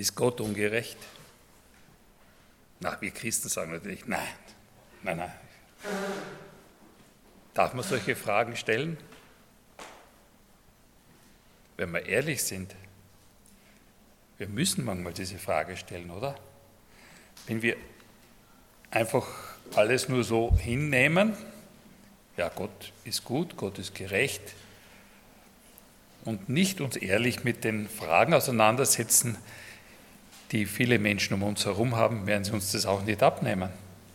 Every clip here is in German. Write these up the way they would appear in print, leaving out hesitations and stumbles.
Ist Gott ungerecht? Na, wir Christen sagen natürlich, nein. Darf man solche Fragen stellen? Wenn wir ehrlich sind, wir müssen manchmal diese Frage stellen, oder? Wenn wir einfach alles nur so hinnehmen, ja, Gott ist gut, Gott ist gerecht, und nicht uns ehrlich mit den Fragen auseinandersetzen, die viele Menschen um uns herum haben, werden sie uns das auch nicht abnehmen.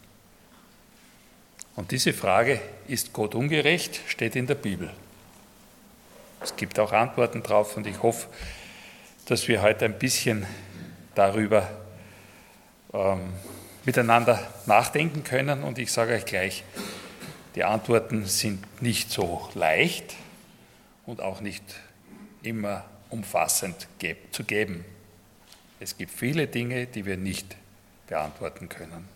Und diese Frage, ist Gott ungerecht, steht in der Bibel. Es gibt auch Antworten drauf und ich hoffe, dass wir heute ein bisschen darüber miteinander nachdenken können. Und ich sage euch gleich, die Antworten sind nicht so leicht und auch nicht immer umfassend zu geben. Es gibt viele Dinge, die wir nicht beantworten können.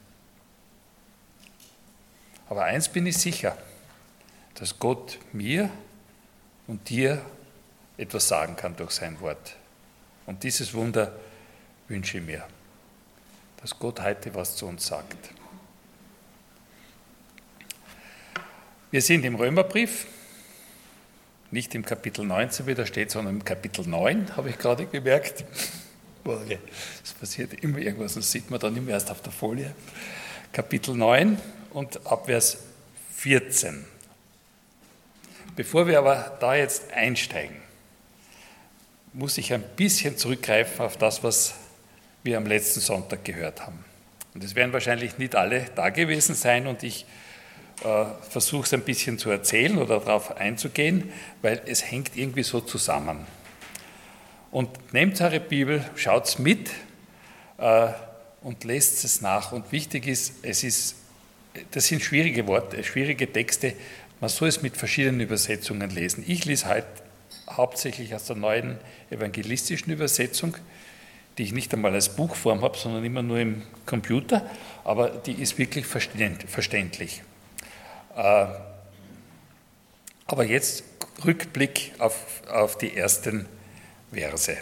Aber eins bin ich sicher, dass Gott mir und dir etwas sagen kann durch sein Wort. Und dieses Wunder wünsche ich mir, dass Gott heute was zu uns sagt. Wir sind im Römerbrief, nicht im Kapitel 19, wie da steht, sondern im Kapitel 9, habe ich gerade gemerkt. Es passiert immer irgendwas, das sieht man dann immer erst auf der Folie. Kapitel 9 und ab Vers 14. Bevor wir aber da jetzt einsteigen, muss ich ein bisschen zurückgreifen auf das, was wir am letzten Sonntag gehört haben. Und es werden wahrscheinlich nicht alle da gewesen sein und ich versuche es ein bisschen zu erzählen oder darauf einzugehen, weil es hängt irgendwie so zusammen. Und nehmt eure Bibel, schaut es mit und lest es nach. Und wichtig ist, das sind schwierige Worte, schwierige Texte, man soll es mit verschiedenen Übersetzungen lesen. Ich lese heute hauptsächlich aus der neuen evangelistischen Übersetzung, die ich nicht einmal als Buchform habe, sondern immer nur im Computer, aber die ist wirklich verständlich. Aber jetzt Rückblick auf die ersten Verse.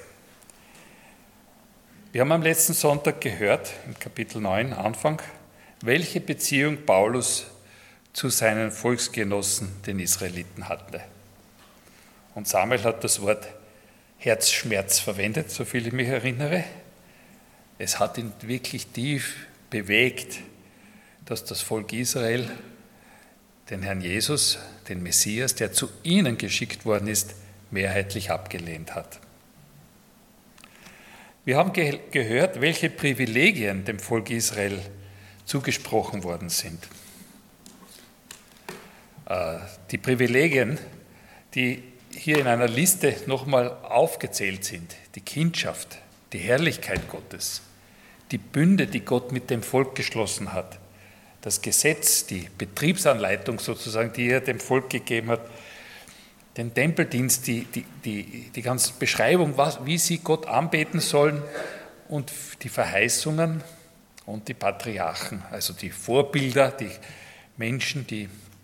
Wir haben am letzten Sonntag gehört, im Kapitel 9, Anfang, welche Beziehung Paulus zu seinen Volksgenossen, den Israeliten, hatte. Und Samuel hat das Wort Herzschmerz verwendet, soviel ich mich erinnere. Es hat ihn wirklich tief bewegt, dass das Volk Israel den Herrn Jesus, den Messias, der zu ihnen geschickt worden ist, mehrheitlich abgelehnt hat. Wir haben gehört, welche Privilegien dem Volk Israel zugesprochen worden sind. Die Privilegien, die hier in einer Liste nochmal aufgezählt sind, die Kindschaft, die Herrlichkeit Gottes, die Bünde, die Gott mit dem Volk geschlossen hat, das Gesetz, die Betriebsanleitung sozusagen, die er dem Volk gegeben hat, den Tempeldienst, die ganze Beschreibung, wie sie Gott anbeten sollen und die Verheißungen und die Patriarchen, also die Vorbilder, die Menschen, die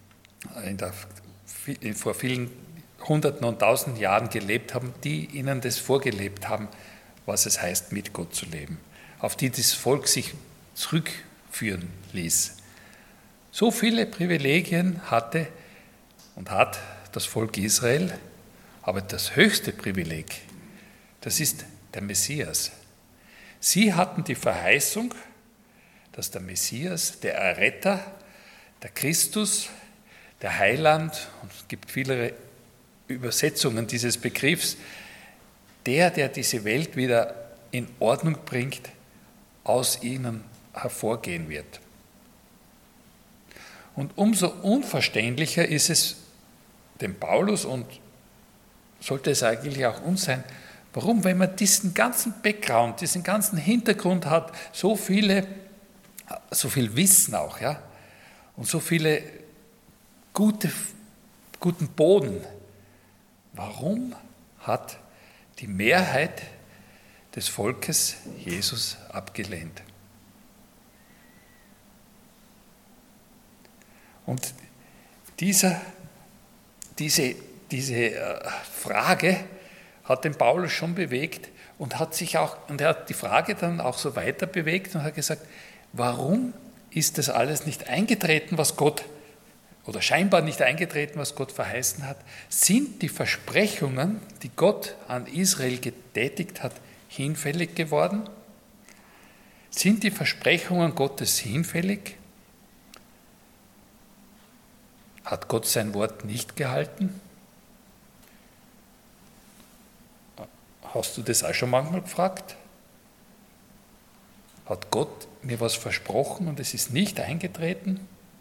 vor vielen Hunderten und Tausenden Jahren gelebt haben, die ihnen das vorgelebt haben, was es heißt, mit Gott zu leben, auf die das Volk sich zurückführen ließ. So viele Privilegien hatte und hat das Volk Israel, aber das höchste Privileg, das ist der Messias. Sie hatten die Verheißung, dass der Messias, der Erretter, der Christus, der Heiland, und es gibt viele Übersetzungen dieses Begriffs, der diese Welt wieder in Ordnung bringt, aus ihnen hervorgehen wird. Und umso unverständlicher ist es dem Paulus und sollte es eigentlich auch uns sein, warum, wenn man diesen ganzen Background, diesen ganzen Hintergrund hat, so viel Wissen auch, ja, und so viele guten Boden, warum hat die Mehrheit des Volkes Jesus abgelehnt? Und diese Frage hat den Paulus schon bewegt und er hat die Frage dann auch so weiter bewegt und hat gesagt, warum ist das alles nicht eingetreten, was Gott, oder scheinbar nicht eingetreten, was Gott verheißen hat? Sind die Versprechungen, die Gott an Israel getätigt hat, hinfällig geworden? Sind die Versprechungen Gottes hinfällig? Hat Gott sein Wort nicht gehalten? Hast du das auch schon manchmal gefragt? Hat Gott mir was versprochen und es ist nicht eingetreten?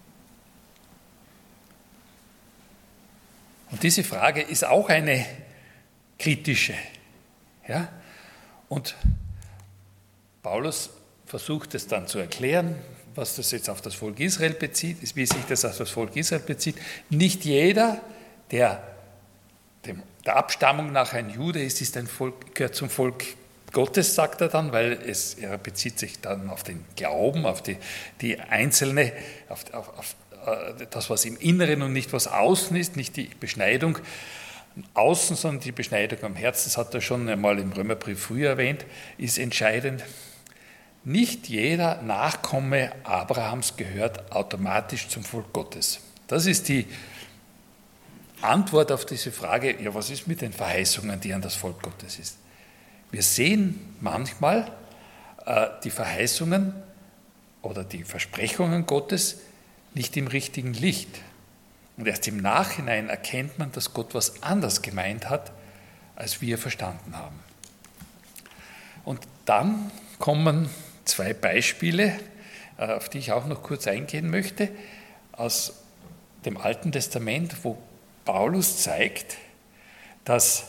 Und diese Frage ist auch eine kritische. Ja? Und Paulus versucht es dann zu erklären, was das jetzt auf das Volk Israel bezieht, wie sich das auf das Volk Israel bezieht. Nicht jeder, der der Abstammung nach ein Jude ist ein Volk, gehört zum Volk Gottes, sagt er dann, weil er bezieht sich dann auf den Glauben, auf die einzelne, auf das, was im Inneren und nicht was außen ist, nicht die Beschneidung außen, sondern die Beschneidung am Herzen, das hat er schon einmal im Römerbrief früher erwähnt, ist entscheidend. Nicht jeder Nachkomme Abrahams gehört automatisch zum Volk Gottes. Das ist die Antwort auf diese Frage, ja, was ist mit den Verheißungen, die an das Volk Gottes ist? Wir sehen manchmal die Verheißungen oder die Versprechungen Gottes nicht im richtigen Licht. Und erst im Nachhinein erkennt man, dass Gott was anders gemeint hat, als wir verstanden haben. Und dann kommen zwei Beispiele, auf die ich auch noch kurz eingehen möchte, aus dem Alten Testament, wo Paulus zeigt, dass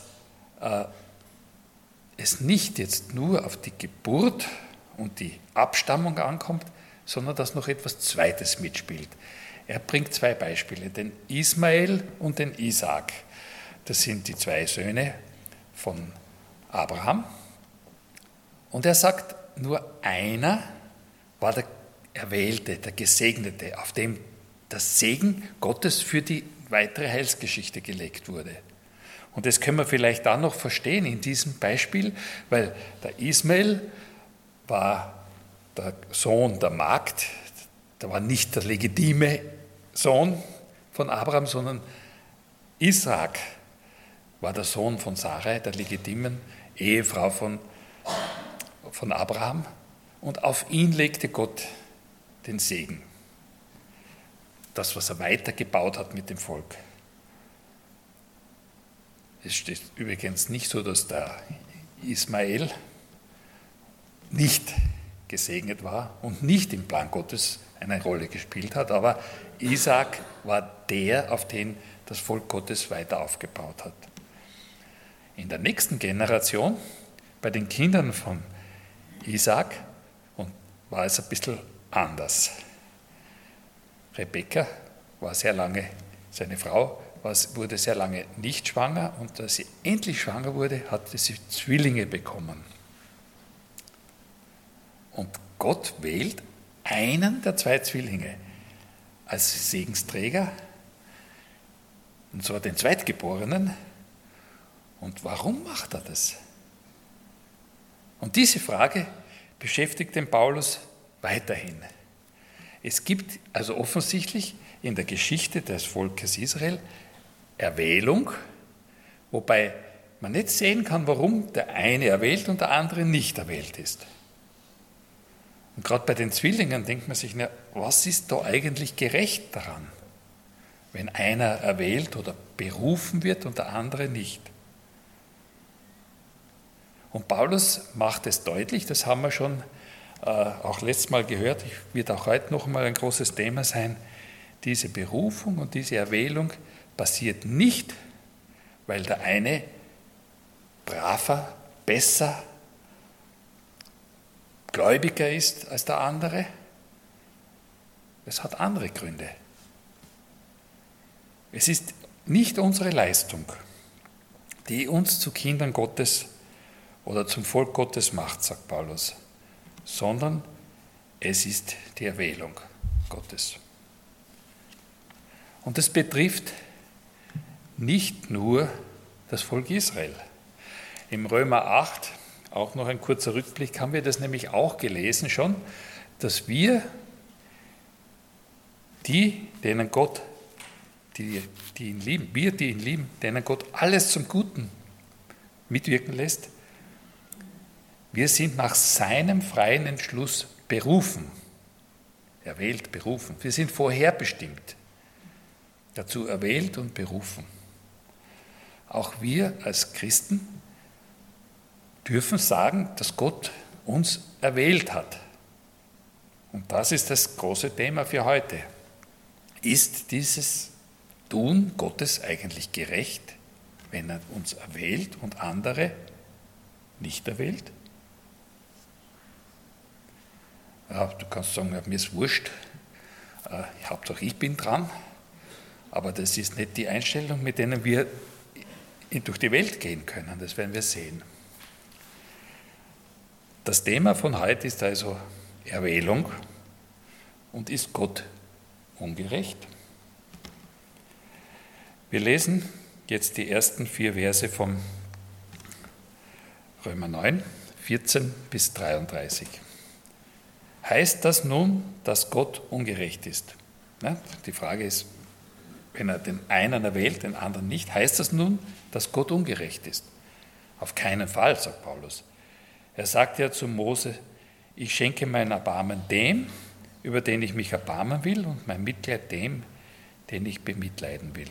es nicht jetzt nur auf die Geburt und die Abstammung ankommt, sondern dass noch etwas Zweites mitspielt. Er bringt zwei Beispiele, den Ismael und den Isaak. Das sind die zwei Söhne von Abraham. Und er sagt, nur einer war der Erwählte, der Gesegnete, auf dem das Segen Gottes für die weitere Heilsgeschichte gelegt wurde. Und das können wir vielleicht dann noch verstehen in diesem Beispiel, weil der Ismael war der Sohn der Magd, der war nicht der legitime Sohn von Abraham, sondern Isaak war der Sohn von Sarai, der legitimen Ehefrau von Abraham, und auf ihn legte Gott den Segen. Das, was er weitergebaut hat mit dem Volk. Es steht übrigens nicht so, dass der Ismael nicht gesegnet war und nicht im Plan Gottes eine Rolle gespielt hat, aber Isaak war der, auf den das Volk Gottes weiter aufgebaut hat. In der nächsten Generation, bei den Kindern von Isaak, war es ein bisschen anders. Rebekka war sehr lange, seine Frau wurde sehr lange nicht schwanger, und als sie endlich schwanger wurde, hatte sie Zwillinge bekommen. Und Gott wählt einen der zwei Zwillinge als Segensträger, und zwar den Zweitgeborenen. Und warum macht er das? Und diese Frage beschäftigt den Paulus weiterhin. Es gibt also offensichtlich in der Geschichte des Volkes Israel Erwählung, wobei man nicht sehen kann, warum der eine erwählt und der andere nicht erwählt ist. Und gerade bei den Zwillingen denkt man sich, na, was ist da eigentlich gerecht daran, wenn einer erwählt oder berufen wird und der andere nicht? Und Paulus macht es deutlich, das haben wir schon auch letztes Mal gehört, wird auch heute noch einmal ein großes Thema sein, diese Berufung und diese Erwählung passiert nicht, weil der eine braver, besser, gläubiger ist als der andere. Es hat andere Gründe. Es ist nicht unsere Leistung, die uns zu Kindern Gottes oder zum Volk Gottes macht, sagt Paulus, sondern es ist die Erwählung Gottes. Und das betrifft nicht nur das Volk Israel. Im Römer 8, auch noch ein kurzer Rückblick, haben wir das nämlich auch gelesen schon, dass wir, denen Gott, die ihn lieben, die ihn lieben, denen Gott alles zum Guten mitwirken lässt, wir sind nach seinem freien Entschluss berufen, erwählt, berufen. Wir sind vorherbestimmt, dazu erwählt und berufen. Auch wir als Christen dürfen sagen, dass Gott uns erwählt hat. Und das ist das große Thema für heute. Ist dieses Tun Gottes eigentlich gerecht, wenn er uns erwählt und andere nicht erwählt? Ja, du kannst sagen, mir ist wurscht, Hauptsache ich bin dran, aber das ist nicht die Einstellung, mit denen wir durch die Welt gehen können, das werden wir sehen. Das Thema von heute ist also Erwählung und ist Gott ungerecht? Wir lesen jetzt die ersten 4 Verse vom Römer 9, 14 bis 33. Heißt das nun, dass Gott ungerecht ist? Die Frage ist, wenn er den einen erwählt, den anderen nicht, heißt das nun, dass Gott ungerecht ist? Auf keinen Fall, sagt Paulus. Er sagt ja zu Mose, ich schenke mein Erbarmen dem, über den ich mich erbarmen will, und mein Mitleid dem, den ich bemitleiden will.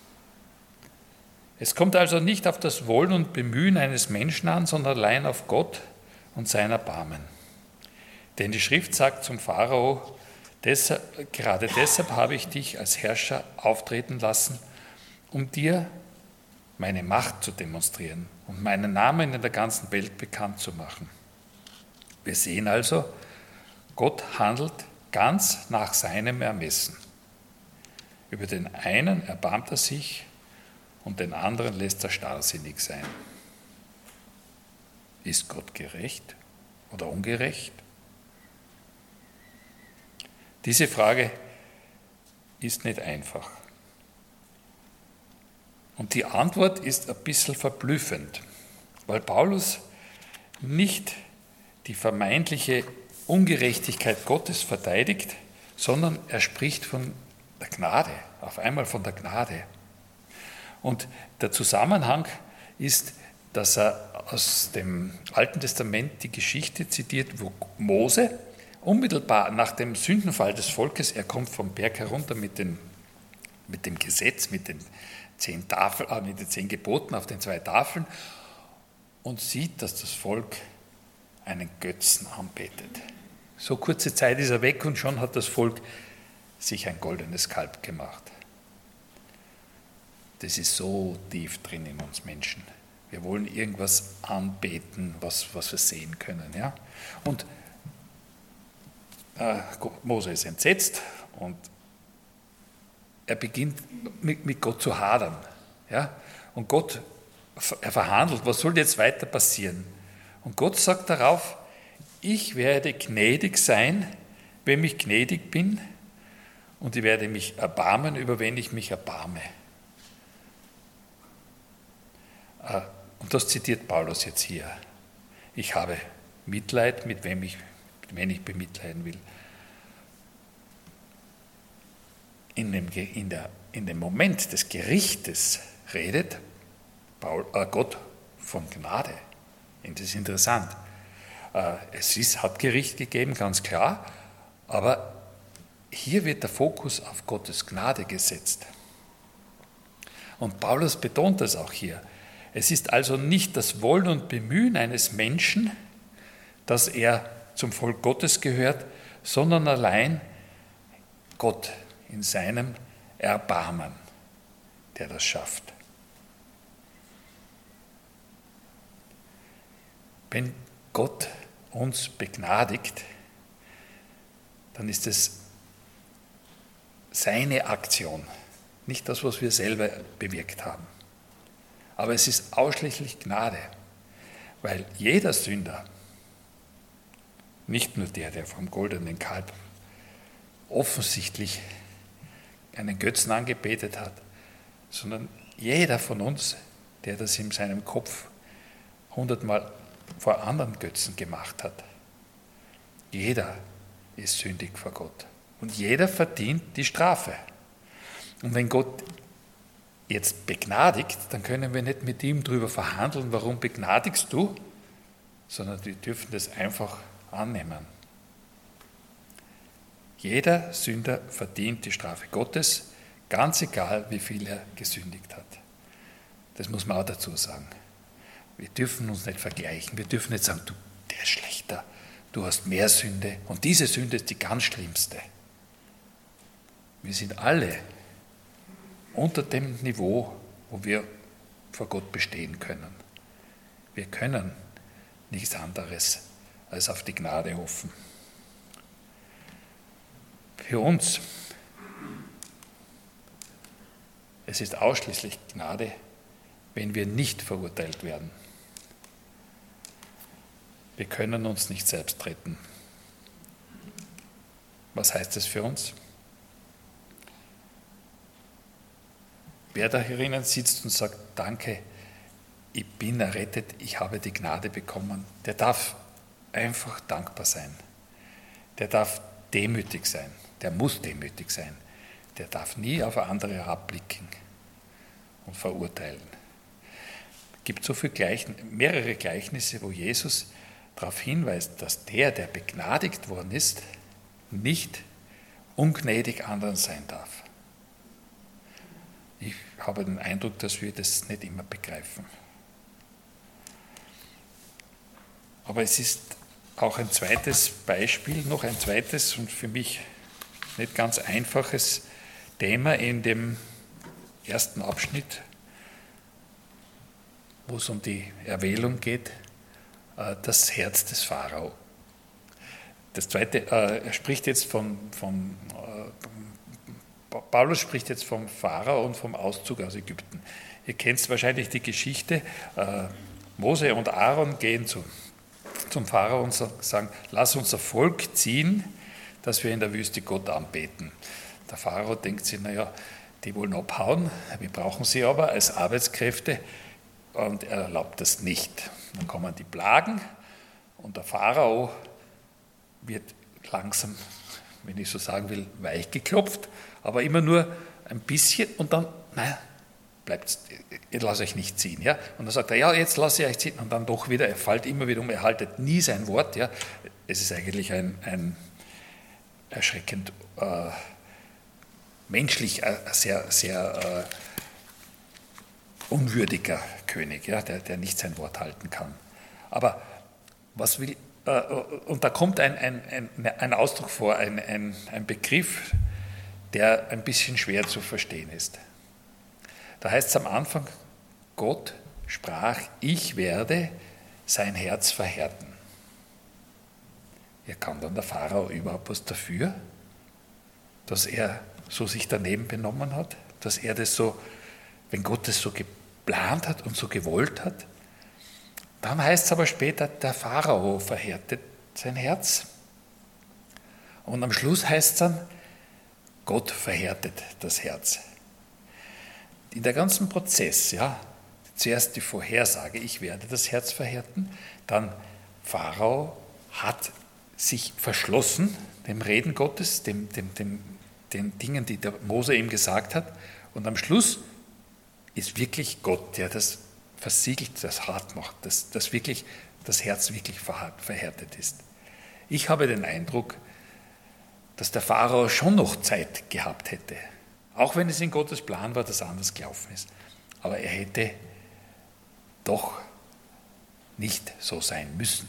Es kommt also nicht auf das Wollen und Bemühen eines Menschen an, sondern allein auf Gott und sein Erbarmen. Denn die Schrift sagt zum Pharao, gerade deshalb habe ich dich als Herrscher auftreten lassen, um dir meine Macht zu demonstrieren und meinen Namen in der ganzen Welt bekannt zu machen. Wir sehen also, Gott handelt ganz nach seinem Ermessen. Über den einen erbarmt er sich und den anderen lässt er starrsinnig sein. Ist Gott gerecht oder ungerecht? Diese Frage ist nicht einfach. Und die Antwort ist ein bisschen verblüffend, weil Paulus nicht die vermeintliche Ungerechtigkeit Gottes verteidigt, sondern er spricht von der Gnade, auf einmal von der Gnade. Und der Zusammenhang ist, dass er aus dem Alten Testament die Geschichte zitiert, wo Mose unmittelbar nach dem Sündenfall des Volkes, er kommt vom Berg herunter mit dem Gesetz, mit den 10 Geboten auf den 2 Tafeln und sieht, dass das Volk einen Götzen anbetet. So kurze Zeit ist er weg und schon hat das Volk sich ein goldenes Kalb gemacht. Das ist so tief drin in uns Menschen. Wir wollen irgendwas anbeten, was wir sehen können. Ja? Und Mose ist entsetzt und er beginnt mit Gott zu hadern. Ja? Und Gott, er verhandelt, was soll jetzt weiter passieren? Und Gott sagt darauf, ich werde gnädig sein, wenn ich gnädig bin, und ich werde mich erbarmen, über wen ich mich erbarme. Und das zitiert Paulus jetzt hier. Ich habe Mitleid, mit wem ich bemitleiden will. In dem Moment des Gerichtes redet Gott von Gnade. Das ist interessant. Hat Gericht gegeben, ganz klar, aber hier wird der Fokus auf Gottes Gnade gesetzt. Und Paulus betont das auch hier. Es ist also nicht das Wollen und Bemühen eines Menschen, dass er zum Volk Gottes gehört, sondern allein Gott in seinem Erbarmen, der das schafft. Wenn Gott uns begnadigt, dann ist es seine Aktion, nicht das, was wir selber bewirkt haben. Aber es ist ausschließlich Gnade, weil jeder Sünder, nicht nur der vom goldenen Kalb offensichtlich einen Götzen angebetet hat, sondern jeder von uns, der das in seinem Kopf 100-mal vor anderen Götzen gemacht hat. Jeder ist sündig vor Gott. Und jeder verdient die Strafe. Und wenn Gott jetzt begnadigt, dann können wir nicht mit ihm darüber verhandeln, warum begnadigst du, sondern wir dürfen das einfach annehmen. Jeder Sünder verdient die Strafe Gottes, ganz egal, wie viel er gesündigt hat. Das muss man auch dazu sagen. Wir dürfen uns nicht vergleichen. Wir dürfen nicht sagen, du, der ist schlechter, du hast mehr Sünde und diese Sünde ist die ganz schlimmste. Wir sind alle unter dem Niveau, wo wir vor Gott bestehen können. Wir können nichts anderes als auf die Gnade hoffen. Für uns, es ist ausschließlich Gnade, wenn wir nicht verurteilt werden. Wir können uns nicht selbst retten. Was heißt das für uns? Wer da herinnen sitzt und sagt, danke, ich bin errettet, ich habe die Gnade bekommen, der darf einfach dankbar sein. Der darf demütig sein, der muss demütig sein. Der darf nie auf andere herabblicken und verurteilen. Es gibt so mehrere Gleichnisse, wo Jesus darauf hinweist, dass der begnadigt worden ist, nicht ungnädig anderen sein darf. Ich habe den Eindruck, dass wir das nicht immer begreifen. Aber es ist auch ein zweites Beispiel, noch ein zweites und für mich nicht ganz einfaches Thema in dem ersten Abschnitt, wo es um die Erwählung geht, das Herz des Pharao. Das zweite, er spricht jetzt Paulus spricht jetzt vom Pharao und vom Auszug aus Ägypten. Ihr kennt wahrscheinlich die Geschichte, Mose und Aaron gehen zum Pharao und sagen, lass unser Volk ziehen, dass wir in der Wüste Gott anbeten. Der Pharao denkt sich, naja, die wollen abhauen, wir brauchen sie aber als Arbeitskräfte und er erlaubt das nicht. Dann kommen die Plagen und der Pharao wird langsam, wenn ich so sagen will, weich geklopft, aber immer nur ein bisschen und dann, naja, ich lasse euch nicht ziehen. Ja? Und dann sagt er, ja, jetzt lasse ich euch ziehen und dann doch wieder, er fällt immer wieder um, er haltet nie sein Wort. Ja? Es ist eigentlich ein erschreckend menschlich sehr, sehr unwürdiger König, ja? der nicht sein Wort halten kann. Aber und da kommt ein Ausdruck vor, ein Begriff, der ein bisschen schwer zu verstehen ist. Da heißt es am Anfang, Gott sprach, ich werde sein Herz verhärten. Ja, kann dann der Pharao überhaupt was dafür, dass er so sich daneben benommen hat, dass er das so, wenn Gott das so geplant hat und so gewollt hat? Dann heißt es aber später, der Pharao verhärtet sein Herz. Und am Schluss heißt es dann, Gott verhärtet das Herz. In der ganzen Prozess, ja, zuerst die Vorhersage, ich werde das Herz verhärten, dann Pharao hat sich verschlossen dem Reden Gottes, den Dingen, die der Mose ihm gesagt hat, und am Schluss ist wirklich Gott, der das versiegelt, das hart macht, dass wirklich das Herz wirklich verhärtet ist. Ich habe den Eindruck, dass der Pharao schon noch Zeit gehabt hätte, auch wenn es in Gottes Plan war, dass anders gelaufen ist. Aber er hätte doch nicht so sein müssen.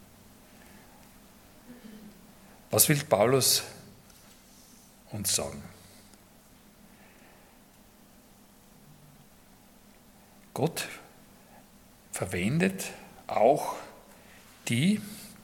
Was will Paulus uns sagen? Gott verwendet auch die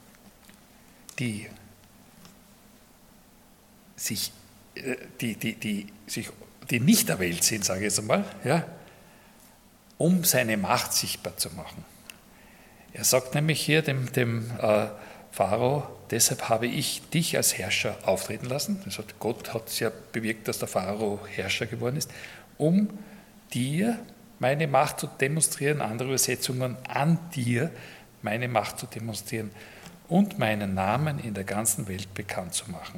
nicht erwählt sind, sage ich jetzt einmal, ja, um seine Macht sichtbar zu machen. Er sagt nämlich hier dem Pharao, deshalb habe ich dich als Herrscher auftreten lassen. Das heißt, Gott hat es ja bewirkt, dass der Pharao Herrscher geworden ist, um dir meine Macht zu demonstrieren, andere Übersetzungen, an dir meine Macht zu demonstrieren und meinen Namen in der ganzen Welt bekannt zu machen.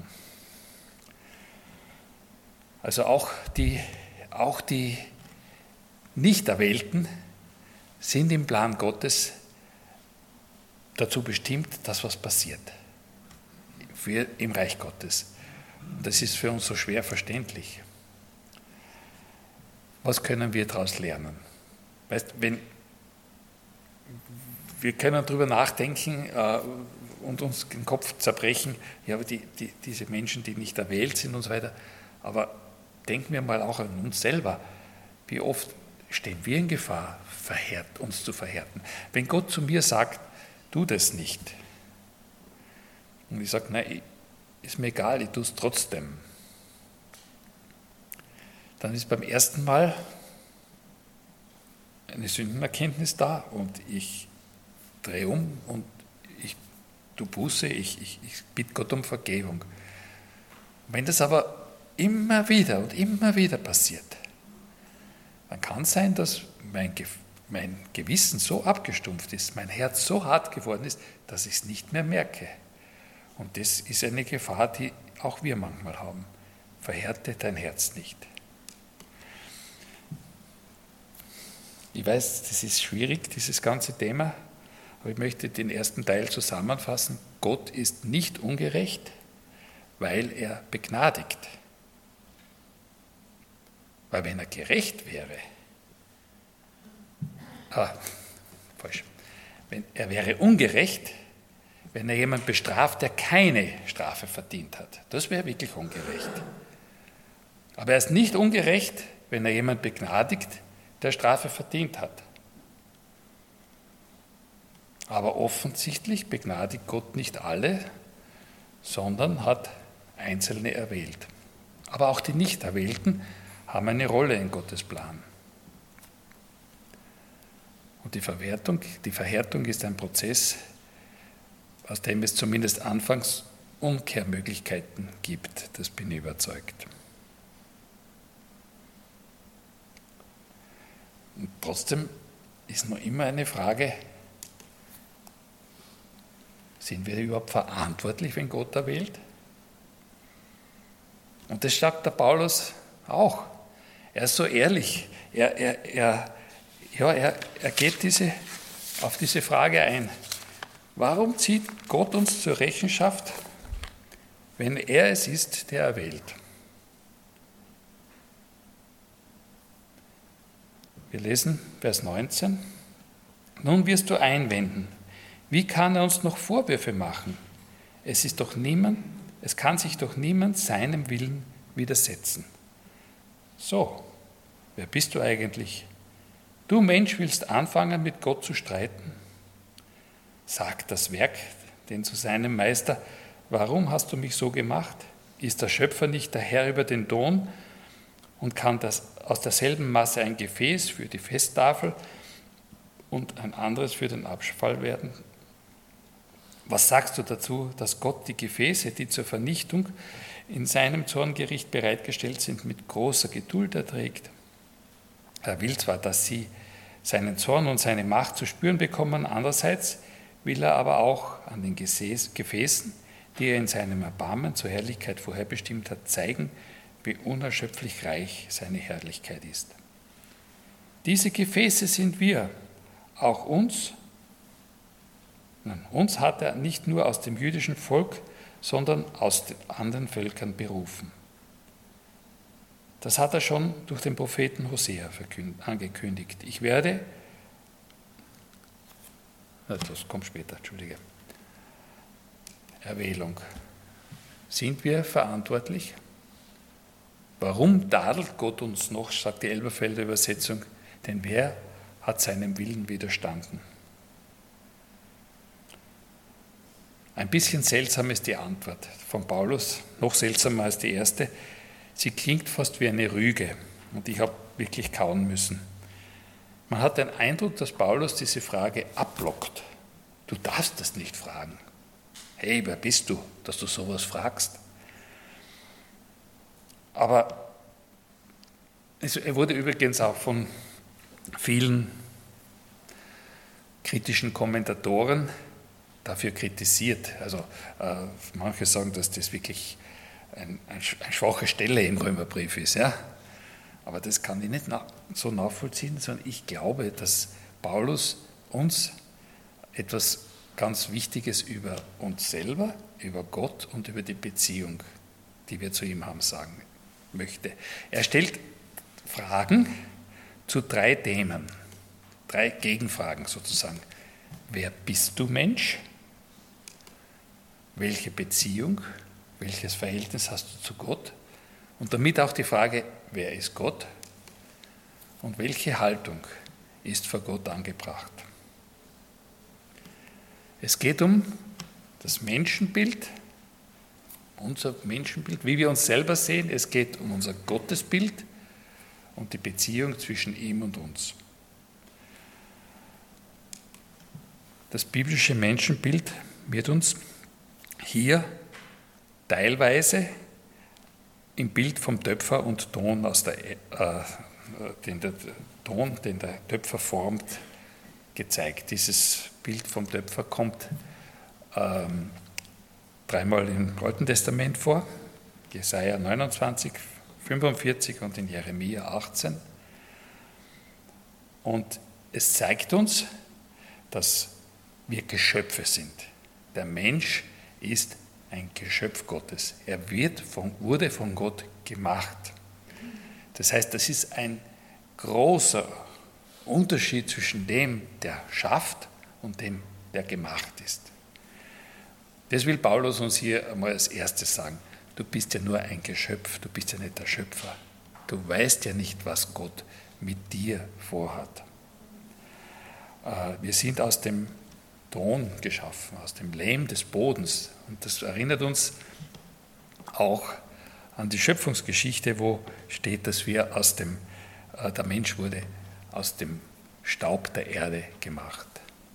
Also auch die Nicht-Erwählten sind im Plan Gottes dazu bestimmt, dass was passiert im Reich Gottes. Und das ist für uns so schwer verständlich. Was können wir daraus lernen? Weißt, wir können darüber nachdenken und uns den Kopf zerbrechen, ja, aber diese Menschen, die nicht erwählt sind und so weiter, aber denken wir mal auch an uns selber. Wie oft stehen wir in Gefahr, uns zu verhärten? Wenn Gott zu mir sagt, tu das nicht, und ich sage, nein, ist mir egal, ich tue es trotzdem, dann ist beim ersten Mal eine Sündenerkenntnis da und ich drehe um und ich tue Buße, ich bitte Gott um Vergebung. Wenn das aber immer wieder und immer wieder passiert, dann kann es sein, dass mein Gewissen so abgestumpft ist, mein Herz so hart geworden ist, dass ich es nicht mehr merke. Und das ist eine Gefahr, die auch wir manchmal haben. Verhärte dein Herz nicht. Ich weiß, das ist schwierig, dieses ganze Thema, aber ich möchte den ersten Teil zusammenfassen. Gott ist nicht ungerecht, weil er begnadigt. Weil wenn er gerecht wäre, er wäre ungerecht, wenn er jemanden bestraft, der keine Strafe verdient hat. Das wäre wirklich ungerecht. Aber er ist nicht ungerecht, wenn er jemanden begnadigt, der Strafe verdient hat. Aber offensichtlich begnadigt Gott nicht alle, sondern hat Einzelne erwählt. Aber auch die Nicht-Erwählten haben eine Rolle in Gottes Plan. Und die Verhärtung ist ein Prozess, aus dem es zumindest anfangs Umkehrmöglichkeiten gibt. Das bin ich überzeugt. Und trotzdem ist noch immer eine Frage, sind wir überhaupt verantwortlich, wenn Gott erwählt? Und das sagt der Paulus auch. Er ist so ehrlich. Er geht auf diese Frage ein. Warum zieht Gott uns zur Rechenschaft, wenn er es ist, der erwählt? Wir lesen Vers 19. Nun wirst du einwenden, wie kann er uns noch Vorwürfe machen? Es kann sich doch niemand seinem Willen widersetzen. So, wer bist du eigentlich? Du Mensch willst anfangen, mit Gott zu streiten? Sagt das Werk denn zu seinem Meister, warum hast du mich so gemacht? Ist der Schöpfer nicht der Herr über den Ton und kann aus derselben Masse ein Gefäß für die Festtafel und ein anderes für den Abfall werden? Was sagst du dazu, dass Gott die Gefäße, die zur Vernichtung in seinem Zorngericht bereitgestellt sind, mit großer Geduld erträgt? Er will zwar, dass sie seinen Zorn und seine Macht zu spüren bekommen, andererseits will er aber auch an den Gefäßen, die er in seinem Erbarmen zur Herrlichkeit vorherbestimmt hat, zeigen, wie unerschöpflich reich seine Herrlichkeit ist. Diese Gefäße sind wir, auch uns hat er nicht nur aus dem jüdischen Volk, sondern aus den anderen Völkern berufen. Das hat er schon durch den Propheten Hosea angekündigt. Das kommt später, entschuldige. Erwählung. Sind wir verantwortlich? Warum tadelt Gott uns noch, sagt die Elberfelder Übersetzung, denn wer hat seinem Willen widerstanden? Ein bisschen seltsam ist die Antwort von Paulus, noch seltsamer als die erste. Sie klingt fast wie eine Rüge und ich habe wirklich kauen müssen. Man hat den Eindruck, dass Paulus diese Frage abblockt. Du darfst das nicht fragen. Hey, wer bist du, dass du sowas fragst? Aber er wurde übrigens auch von vielen kritischen Kommentatoren dafür kritisiert. Also manche sagen, dass das wirklich eine schwache Stelle im Römerbrief ist. Ja? Aber das kann ich nicht so nachvollziehen, sondern ich glaube, dass Paulus uns etwas ganz Wichtiges über uns selber, über Gott und über die Beziehung, die wir zu ihm haben, sagen möchte. Er stellt Fragen zu 3 Themen, 3 Gegenfragen sozusagen. Wer bist du, Mensch? Welche Beziehung, welches Verhältnis hast du zu Gott? Und damit auch die Frage, wer ist Gott? Und welche Haltung ist vor Gott angebracht? Es geht um das Menschenbild, unser Menschenbild, wie wir uns selber sehen. Es geht um unser Gottesbild und die Beziehung zwischen ihm und uns. Das biblische Menschenbild wird uns hier teilweise im Bild vom Töpfer und Ton, den der Töpfer formt, gezeigt. Dieses Bild vom Töpfer kommt 3-mal im Alten Testament vor, Jesaja 29, 45 und in Jeremia 18. Und es zeigt uns, dass wir Geschöpfe sind. Der Mensch ist ein Geschöpf Gottes. Er wurde von Gott gemacht. Das heißt, das ist ein großer Unterschied zwischen dem, der schafft, und dem, der gemacht ist. Das will Paulus uns hier einmal als erstes sagen. Du bist ja nur ein Geschöpf, du bist ja nicht der Schöpfer. Du weißt ja nicht, was Gott mit dir vorhat. Wir sind aus dem Ton geschaffen, aus dem Lehm des Bodens. Und das erinnert uns auch an die Schöpfungsgeschichte, wo steht, dass der Mensch wurde aus dem Staub der Erde gemacht.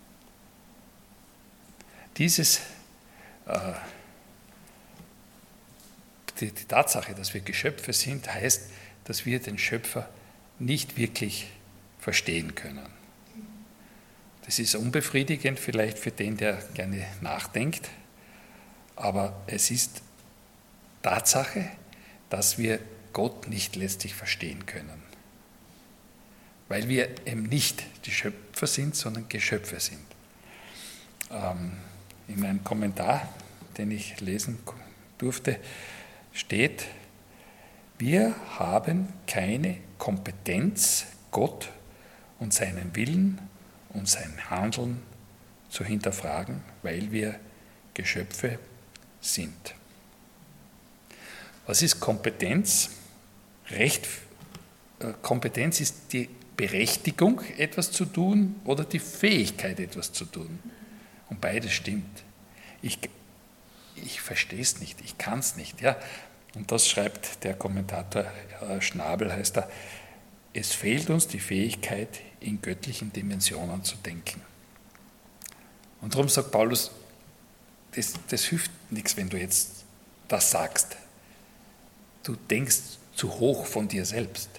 Die Tatsache, dass wir Geschöpfe sind, heißt, dass wir den Schöpfer nicht wirklich verstehen können. Das ist unbefriedigend vielleicht für den, der gerne nachdenkt, aber es ist Tatsache, dass wir Gott nicht letztlich verstehen können, weil wir eben nicht die Schöpfer sind, sondern Geschöpfe sind. In einem Kommentar, den ich lesen durfte, steht, wir haben keine Kompetenz, Gott und seinen Willen und sein Handeln zu hinterfragen, weil wir Geschöpfe sind. Was ist Kompetenz? Kompetenz ist die Berechtigung, etwas zu tun oder die Fähigkeit, etwas zu tun. Und beides stimmt. Ich verstehe es nicht, ich kann es nicht. Ja? Und das schreibt der Kommentator Schnabel, heißt er, es fehlt uns die Fähigkeit, in göttlichen Dimensionen zu denken. Und darum sagt Paulus, das hilft nichts, wenn du jetzt das sagst. Du denkst zu hoch von dir selbst.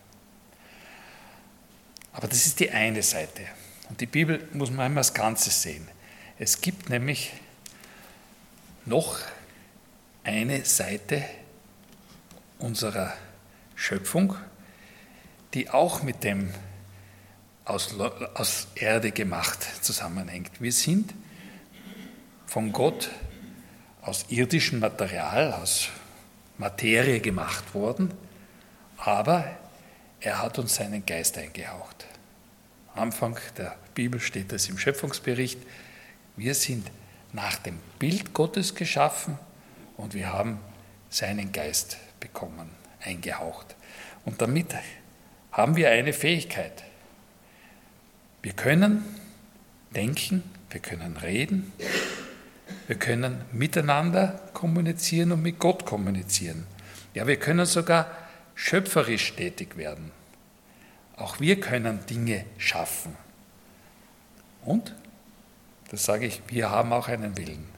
Aber das ist die eine Seite. Und die Bibel muss man einmal als Ganzes sehen. Es gibt nämlich noch eine Seite unserer Schöpfung, die auch mit dem aus Erde gemacht zusammenhängt. Wir sind von Gott aus irdischem Material, aus Materie gemacht worden, aber er hat uns seinen Geist eingehaucht. Am Anfang der Bibel steht das im Schöpfungsbericht. Wir sind nach dem Bild Gottes geschaffen und wir haben seinen Geist bekommen, eingehaucht. Und damit haben wir eine Fähigkeit. Wir können denken, wir können reden, wir können miteinander kommunizieren und mit Gott kommunizieren. Ja, wir können sogar schöpferisch tätig werden. Auch wir können Dinge schaffen. Und, das sage ich, wir haben auch einen Willen.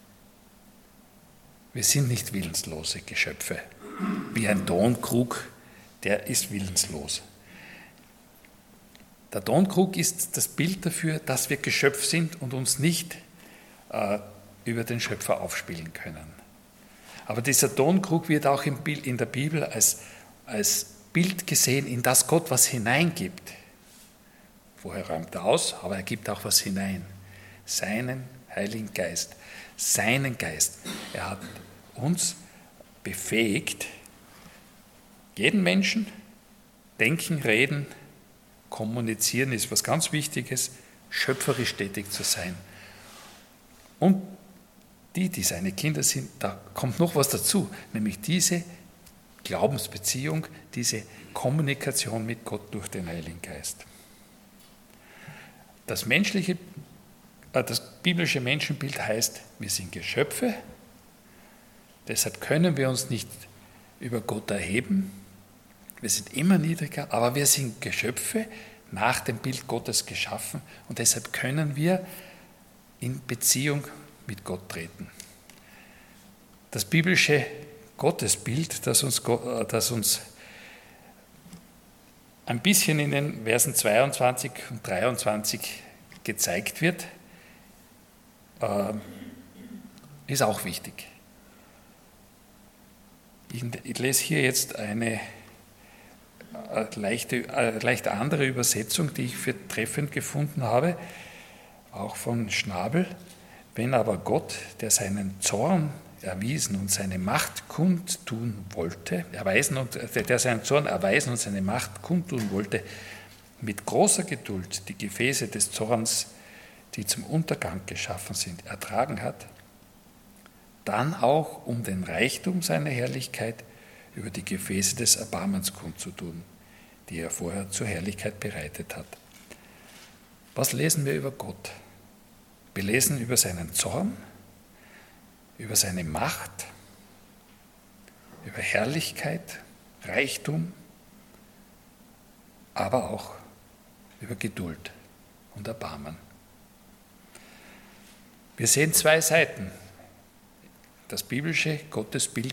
Wir sind nicht willenslose Geschöpfe. Wie ein Tonkrug, der ist willenslos. Der Tonkrug ist das Bild dafür, dass wir Geschöpf sind und uns nicht über den Schöpfer aufspielen können. Aber dieser Tonkrug wird auch in der Bibel als Bild gesehen, in das Gott was hineingibt. Vorher räumt er aus, aber er gibt auch was hinein. Seinen Heiligen Geist, seinen Geist. Er hat uns befähigt, jeden Menschen, denken, reden, kommunizieren ist was ganz Wichtiges, schöpferisch tätig zu sein. Und die seine Kinder sind, da kommt noch was dazu, nämlich diese Glaubensbeziehung, diese Kommunikation mit Gott durch den Heiligen Geist. Das biblische Menschenbild heißt, wir sind Geschöpfe, deshalb können wir uns nicht über Gott erheben, wir sind immer niedriger, aber wir sind Geschöpfe, nach dem Bild Gottes geschaffen und deshalb können wir in Beziehung mit Gott treten. Das biblische Gottesbild, das uns ein bisschen in den Versen 22 und 23 gezeigt wird, ist auch wichtig. Ich lese hier jetzt eine leicht andere Übersetzung, die ich für treffend gefunden habe, auch von Schnabel. Wenn aber Gott, der seinen Zorn erwiesen und seine Macht kundtun wollte, der seinen Zorn erweisen und seine Macht kundtun wollte, mit großer Geduld die Gefäße des Zorns, die zum Untergang geschaffen sind, ertragen hat, dann auch um den Reichtum seiner Herrlichkeit über die Gefäße des Erbarmens kundzutun, die er vorher zur Herrlichkeit bereitet hat. Was lesen wir über Gott? Wir lesen über seinen Zorn, über seine Macht, über Herrlichkeit, Reichtum, aber auch über Geduld und Erbarmen. Wir sehen zwei Seiten. Das biblische Gottesbild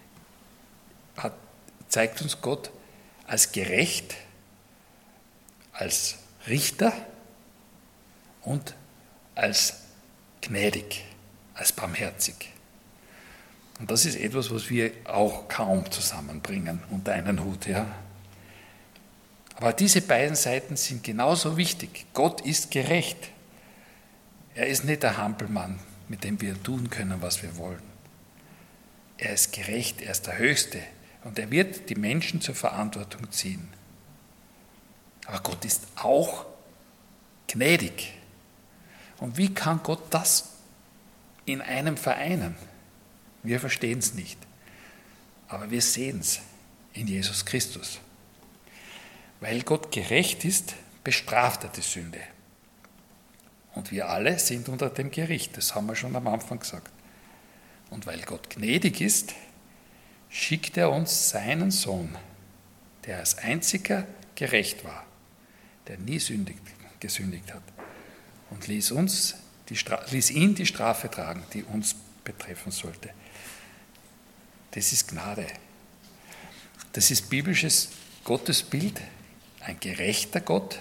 zeigt uns Gott als gerecht, als Richter und als gnädig, als barmherzig. Und das ist etwas, was wir auch kaum zusammenbringen unter einen Hut. Ja. Aber diese beiden Seiten sind genauso wichtig. Gott ist gerecht. Er ist nicht der Hampelmann, mit dem wir tun können, was wir wollen. Er ist gerecht, er ist der Höchste und er wird die Menschen zur Verantwortung ziehen. Aber Gott ist auch gnädig. Und wie kann Gott das in einem vereinen? Wir verstehen es nicht, aber wir sehen es in Jesus Christus. Weil Gott gerecht ist, bestraft er die Sünde. Und wir alle sind unter dem Gericht, das haben wir schon am Anfang gesagt. Und weil Gott gnädig ist, schickt er uns seinen Sohn, der als einziger gerecht war, der nie gesündigt hat, und ließ ihn die Strafe tragen, die uns betreffen sollte. Das ist Gnade. Das ist biblisches Gottesbild, ein gerechter Gott,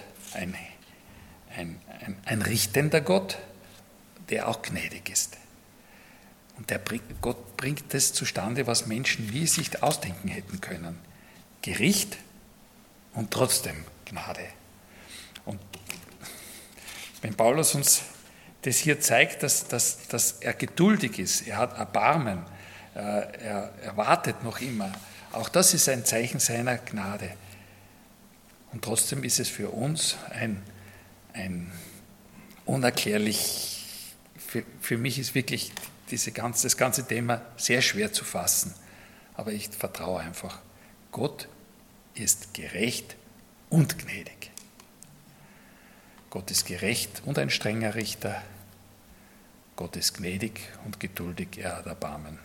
ein richtender Gott, der auch gnädig ist. Und Gott bringt das zustande, was Menschen nie sich ausdenken hätten können. Gericht und trotzdem Gnade. Und wenn Paulus uns das hier zeigt, dass er geduldig ist, er hat Erbarmen, er wartet noch immer, auch das ist ein Zeichen seiner Gnade. Und trotzdem ist es für uns ein unerklärlich, für mich ist wirklich das ganze Thema sehr schwer zu fassen. Aber ich vertraue einfach, Gott ist gerecht und gnädig. Gott ist gerecht und ein strenger Richter. Gott ist gnädig und geduldig, er hat Erbarmen.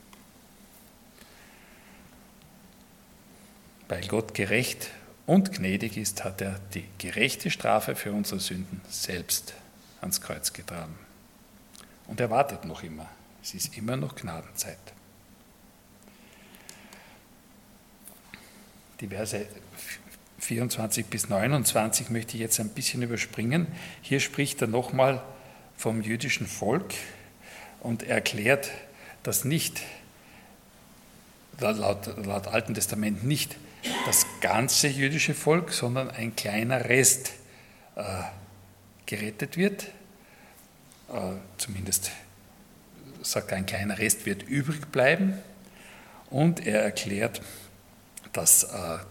Weil Gott gerecht und gnädig ist, hat er die gerechte Strafe für unsere Sünden selbst ans Kreuz getragen. Und er wartet noch immer. Es ist immer noch Gnadenzeit. Die Verse 24 bis 29 möchte ich jetzt ein bisschen überspringen. Hier spricht er nochmal vom jüdischen Volk und erklärt, dass nicht, laut Alten Testament nicht das ganze jüdische Volk, sondern ein kleiner Rest gerettet wird. Zumindest sagt er, ein kleiner Rest wird übrig bleiben. Und er erklärt, dass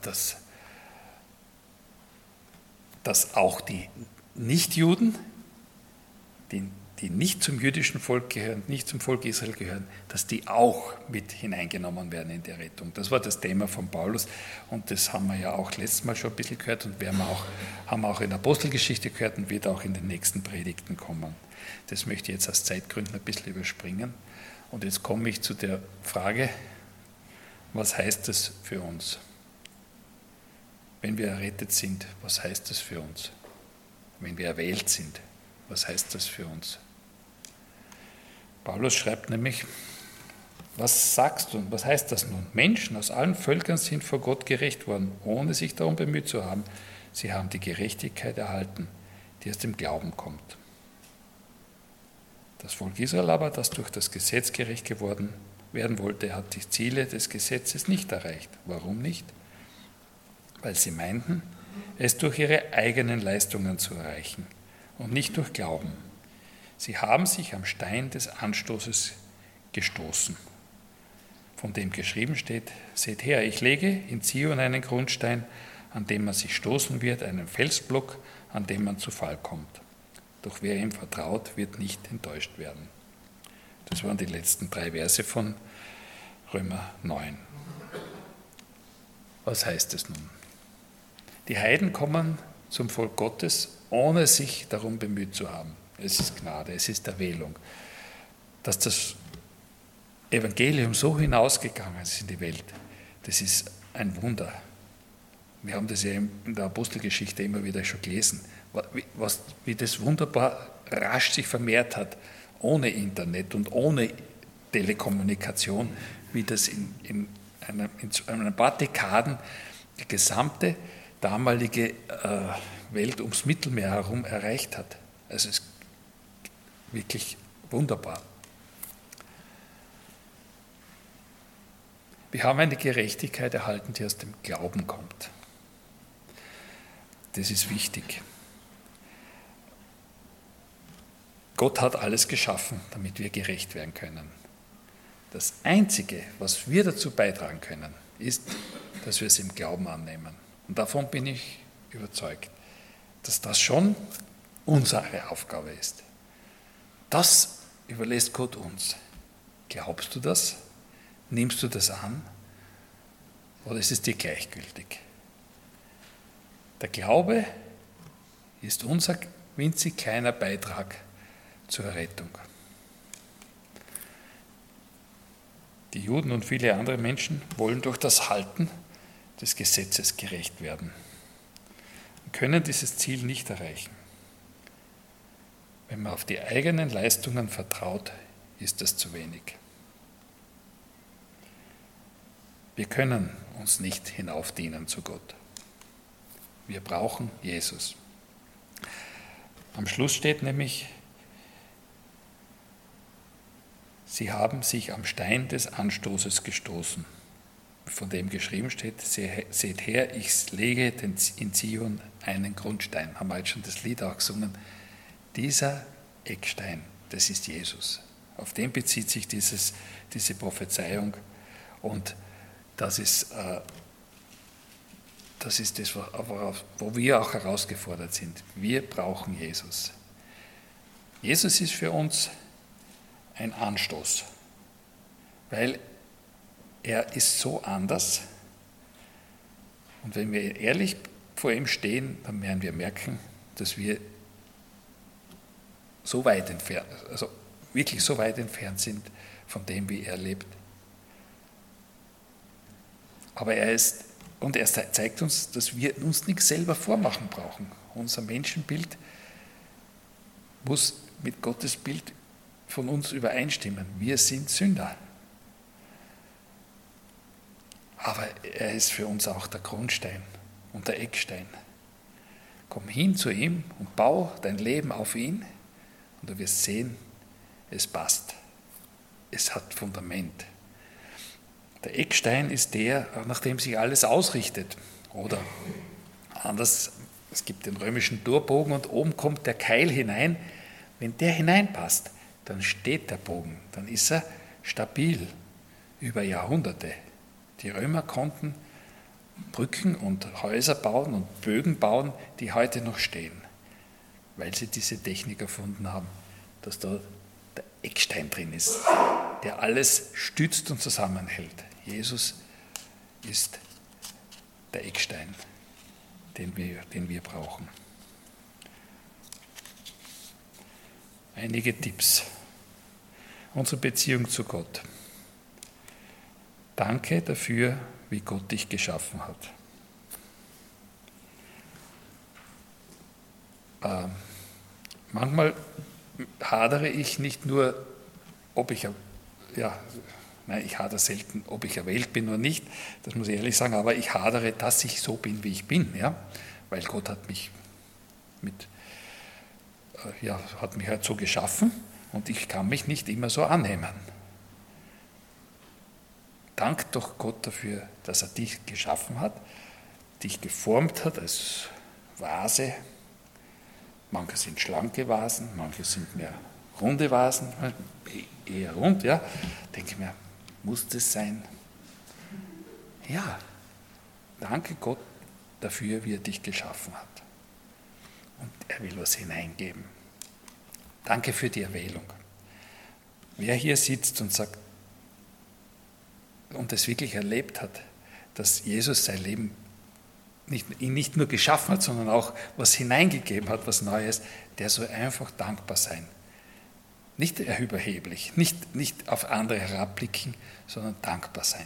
auch die Nichtjuden, die nicht zum jüdischen Volk gehören, nicht zum Volk Israel gehören, dass die auch mit hineingenommen werden in die Rettung. Das war das Thema von Paulus und das haben wir ja auch letztes Mal schon ein bisschen gehört und haben wir auch in der Apostelgeschichte gehört und wird auch in den nächsten Predigten kommen. Das möchte ich jetzt aus Zeitgründen ein bisschen überspringen. Und jetzt komme ich zu der Frage, was heißt das für uns? Wenn wir errettet sind, was heißt das für uns? Wenn wir erwählt sind, was heißt das für uns? Paulus schreibt nämlich, was sagst du und was heißt das nun? Menschen aus allen Völkern sind vor Gott gerecht worden, ohne sich darum bemüht zu haben. Sie haben die Gerechtigkeit erhalten, die aus dem Glauben kommt. Das Volk Israel aber, das durch das Gesetz gerecht geworden werden wollte, hat die Ziele des Gesetzes nicht erreicht. Warum nicht? Weil sie meinten, es durch ihre eigenen Leistungen zu erreichen und nicht durch Glauben. Sie haben sich am Stein des Anstoßes gestoßen, von dem geschrieben steht, seht her, ich lege in Zion einen Grundstein, an dem man sich stoßen wird, einen Felsblock, an dem man zu Fall kommt. Doch wer ihm vertraut, wird nicht enttäuscht werden. Das waren die letzten 3 Verse von Römer 9. Was heißt es nun? Die Heiden kommen zum Volk Gottes, ohne sich darum bemüht zu haben. Es ist Gnade, es ist Erwählung. Dass das Evangelium so hinausgegangen ist in die Welt, das ist ein Wunder. Wir haben das ja in der Apostelgeschichte immer wieder schon gelesen, wie das wunderbar rasch sich vermehrt hat, ohne Internet und ohne Telekommunikation, wie das in ein paar Dekaden die gesamte damalige Welt ums Mittelmeer herum erreicht hat. Also es ist wirklich wunderbar. Wir haben eine Gerechtigkeit erhalten, die aus dem Glauben kommt. Das ist wichtig. Gott hat alles geschaffen, damit wir gerecht werden können. Das Einzige, was wir dazu beitragen können, ist, dass wir es im Glauben annehmen. Und davon bin ich überzeugt, dass das schon unsere Aufgabe ist. Das überlässt Gott uns. Glaubst du das? Nimmst du das an? Oder ist es dir gleichgültig? Der Glaube ist unser winzig kleiner Beitrag zur Errettung. Die Juden und viele andere Menschen wollen durch das Halten des Gesetzes gerecht werden und können dieses Ziel nicht erreichen. Wenn man auf die eigenen Leistungen vertraut, ist das zu wenig. Wir können uns nicht hinaufdienen zu Gott. Wir brauchen Jesus. Am Schluss steht nämlich, sie haben sich am Stein des Anstoßes gestoßen, von dem geschrieben steht, seht her, ich lege in Zion einen Grundstein. Haben wir jetzt schon das Lied auch gesungen. Dieser Eckstein, das ist Jesus. Auf den bezieht sich diese Prophezeiung und das ist das, wo wir auch herausgefordert sind. Wir brauchen Jesus. Jesus ist für uns ein Anstoß, weil er ist so anders. Und wenn wir ehrlich vor ihm stehen, dann werden wir merken, dass wir so weit entfernt, also wirklich so weit entfernt sind von dem, wie er lebt. Aber er zeigt uns, dass wir uns nichts selber vormachen brauchen. Unser Menschenbild muss mit Gottes Bild von uns übereinstimmen. Wir sind Sünder. Aber er ist für uns auch der Grundstein. und der Eckstein. Komm hin zu ihm und bau dein Leben auf ihn und du wirst sehen, es passt. Es hat Fundament. Der Eckstein ist der, nach dem sich alles ausrichtet. Oder anders, es gibt den römischen Torbogen und oben kommt der Keil hinein. Wenn der hineinpasst, dann steht der Bogen, dann ist er stabil über Jahrhunderte. Die Römer konnten Brücken und Häuser bauen und Bögen bauen, die heute noch stehen, weil sie diese Technik erfunden haben, dass da der Eckstein drin ist, der alles stützt und zusammenhält. Jesus ist der Eckstein, den wir brauchen. Einige Tipps. Unsere Beziehung zu Gott. Danke dafür, wie Gott dich geschaffen hat. Manchmal hadere ich nicht nur, ich hadere selten, ob ich erwählt bin oder nicht, das muss ich ehrlich sagen, aber ich hadere, dass ich so bin, wie ich bin, ja? Weil Gott hat mich halt so geschaffen und ich kann mich nicht immer so annehmen. Dank doch Gott dafür, dass er dich geschaffen hat, dich geformt hat als Vase. Manche sind schlanke Vasen, manche sind mehr runde Vasen, eher rund, ja. Denke ich mir, muss das sein? Ja, danke Gott dafür, wie er dich geschaffen hat. Und er will was hineingeben. Danke für die Erwählung. Wer hier sitzt und sagt, und es wirklich erlebt hat, dass Jesus sein Leben ihn nicht nur geschaffen hat, sondern auch was hineingegeben hat, was Neues, der soll einfach dankbar sein. Nicht überheblich, nicht auf andere herabblicken, sondern dankbar sein.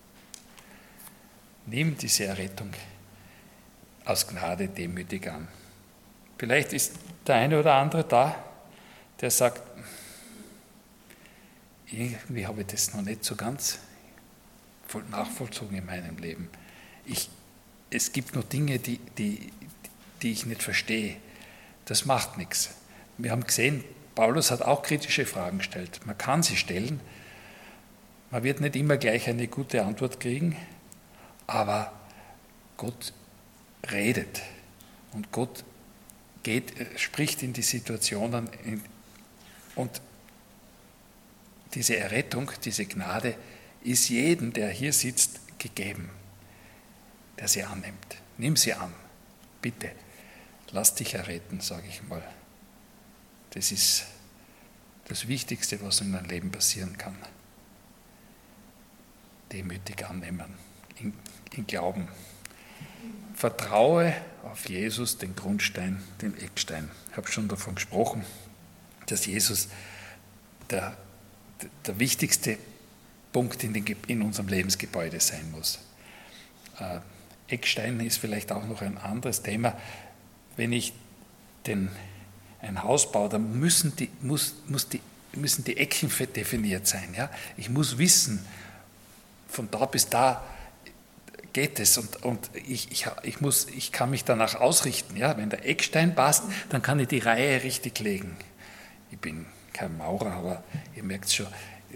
Nimm diese Errettung aus Gnade demütig an. Vielleicht ist der eine oder andere da, der sagt, irgendwie habe ich das noch nicht so ganz nachvollzogen in meinem Leben. Es gibt noch Dinge, die ich nicht verstehe. Das macht nichts. Wir haben gesehen, Paulus hat auch kritische Fragen gestellt. Man kann sie stellen. Man wird nicht immer gleich eine gute Antwort kriegen, aber Gott redet und Gott spricht in die Situationen und diese Errettung, diese Gnade ist jedem, der hier sitzt, gegeben, der sie annimmt. Nimm sie an, bitte. Lass dich erretten, sage ich mal. Das ist das Wichtigste, was in deinem Leben passieren kann. Demütig annehmen, in Glauben. Vertraue auf Jesus, den Grundstein, den Eckstein. Ich habe schon davon gesprochen, dass Jesus der wichtigste Punkt in unserem Lebensgebäude sein muss. Eckstein ist vielleicht auch noch ein anderes Thema. Wenn ich ein Haus baue, dann müssen die Ecken definiert sein. Ja? Ich muss wissen, von da bis da geht es und ich kann mich danach ausrichten. Ja? Wenn der Eckstein passt, dann kann ich die Reihe richtig legen. Ich bin kein Maurer, aber ihr merkt es schon,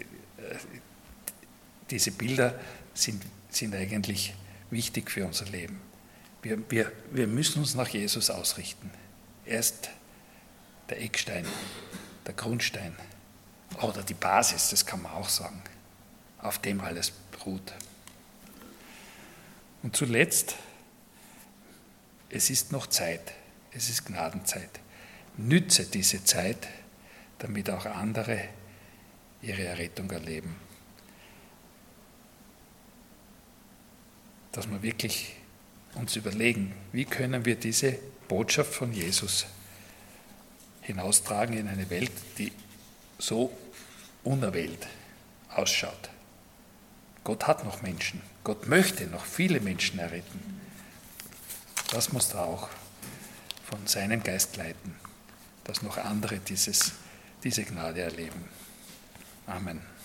diese Bilder sind eigentlich wichtig für unser Leben. Wir müssen uns nach Jesus ausrichten. Er ist der Eckstein, der Grundstein oder die Basis, das kann man auch sagen, auf dem alles ruht. Und zuletzt, es ist noch Zeit, es ist Gnadenzeit. Nütze diese Zeit, damit auch andere ihre Errettung erleben. Dass wir wirklich uns überlegen, wie können wir diese Botschaft von Jesus hinaustragen in eine Welt, die so unerwählt ausschaut. Gott hat noch Menschen, Gott möchte noch viele Menschen erretten. Das muss da auch von seinem Geist leiten, dass noch andere diese Gnade erleben. Amen.